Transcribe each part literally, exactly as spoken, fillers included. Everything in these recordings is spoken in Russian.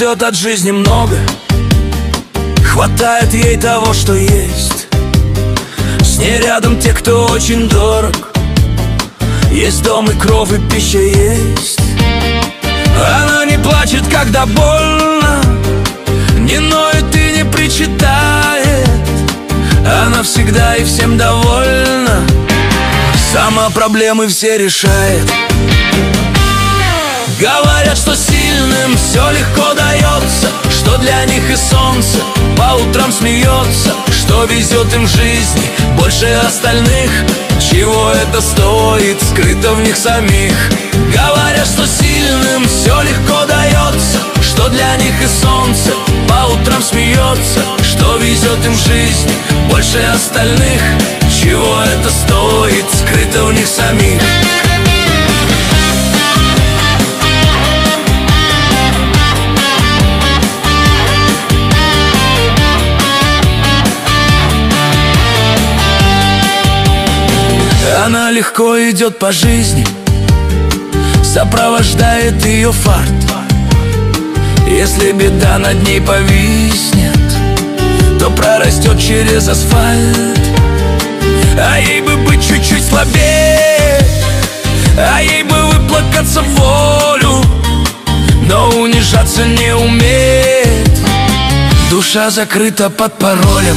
ждет от жизни много, хватает ей того, что есть. С ней рядом те, кто очень дорог, есть дом и кров, и пища есть. Она не плачет, когда больно, не ноет и не причитает. Она всегда и всем довольна, сама проблемы все решает. Говорят, что сильным все легко дается, что для них и солнце по утрам смеется, что везет им в жизни больше остальных. Чего это стоит, скрыто в них самих. Говорят, что сильным все легко дается, что для них и солнце по утрам смеется, что везет им в жизни больше остальных. Чего это стоит, скрыто в них самих. Она легко идет по жизни, сопровождает ее фарт. Если беда над ней повиснет, то прорастет через асфальт. А ей бы быть чуть-чуть слабее, а ей бы выплакаться в волю, но унижаться не умеет, душа закрыта под паролем.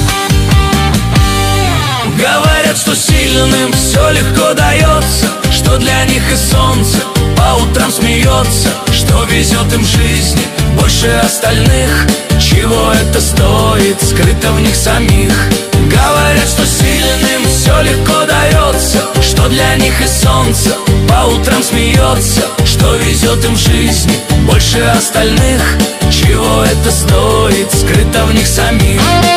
Говорят, что сильным все легко дается, что для них и солнце по утрам смеется, что везет им в жизни больше остальных. Чего это стоит, скрыто в них самих. Говорят, что сильным все легко дается, что для них и солнце по утрам смеется, что везет им в жизни больше остальных. Чего это стоит, скрыто в них самих.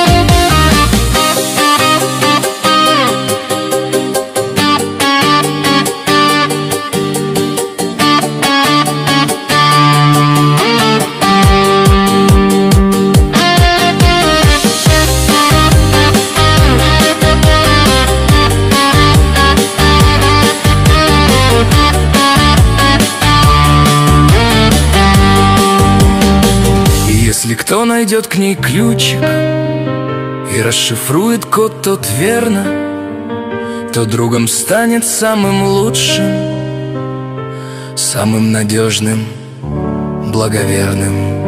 Если кто найдет к ней ключик и расшифрует код тот верно, то другом станет самым лучшим, самым надежным, благоверным.